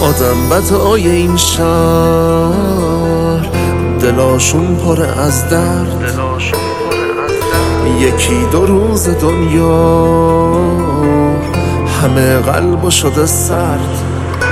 آدم بدای این شهر دلاشون پر از درد، یکی دو روز دنیا همه قلب شده سرد.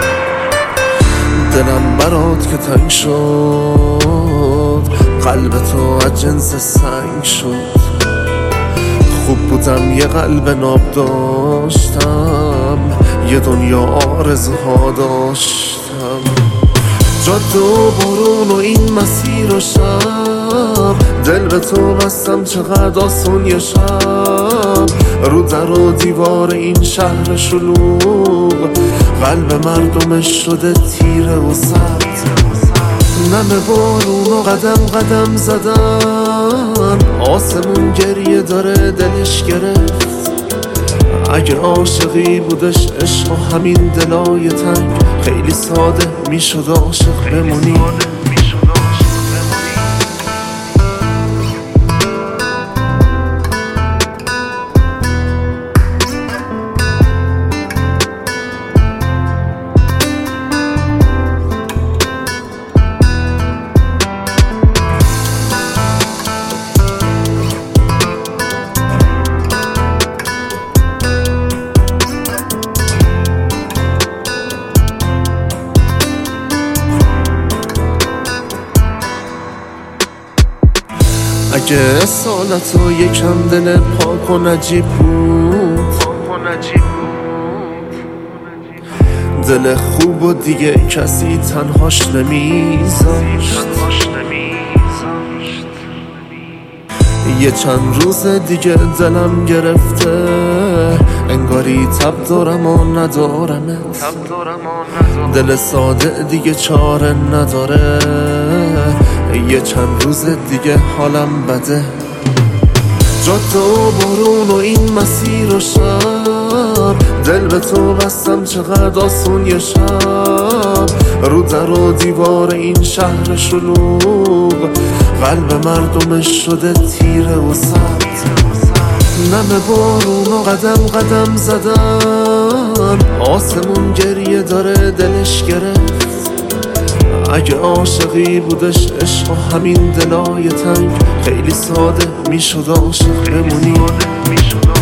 دلم برات که تنگ شد، قلب تو از جنس سنگ شد. خوب بودم یه قلب ناب داشتم، یه دنیا آرزوها داشتم. جاده و بارون و این مسیر و شب، دل به تو بستم چقدر آسون یه شب. رو در و دیوار این شهر شلوغ، قلب مردمش شده تیره و سرد. نم بارون و قدم قدم زدن، آسمون گریه داره دلش گرفت. اگه عاشقی بودش عشق و همین دلای تنگ، خیلی ساده میشد عاشق بمونی. اگه اصالت و یکم دل پاک و نجیب بود، دل خوب و دیگه کسی تنهاش نمیذاشت. یه چند روز دیگه دلم گرفته، انگاری تب دارم و ندارمت. دل ساده دیگه چاره نداره، یه چند روز دیگه حالم بده. جاده و بارون و این مسیر و شب، دل به تو بستم چقدر آسون یه شب. رو در و دیوار این شهر شلوغ، قلب مردمش شده تیره و سرد. نم بارون و قدم قدم زدن، آسمون گریه داره دلش گرفت. اگه عاشقی بودش عشق و همین دلای تنگ، خیلی ساده میشد عاشق بمونی.